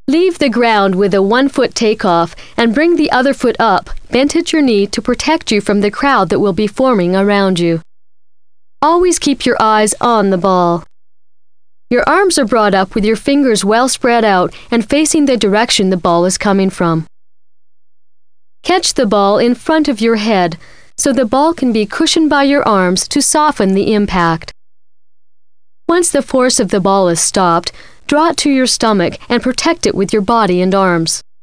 Leave the ground with a 1-foot takeoff and bring the other foot up, bent at your knee to protect you from the crowd that will be forming around you. Always keep your eyes on the ball. Your arms are brought up with your fingers well spread out and facing the direction the ball is coming from. Catch the ball in front of your head so the ball can be cushioned by your arms to soften the impact. Once the force of the ball is stopped, draw it to your stomach and protect it with your body and arms.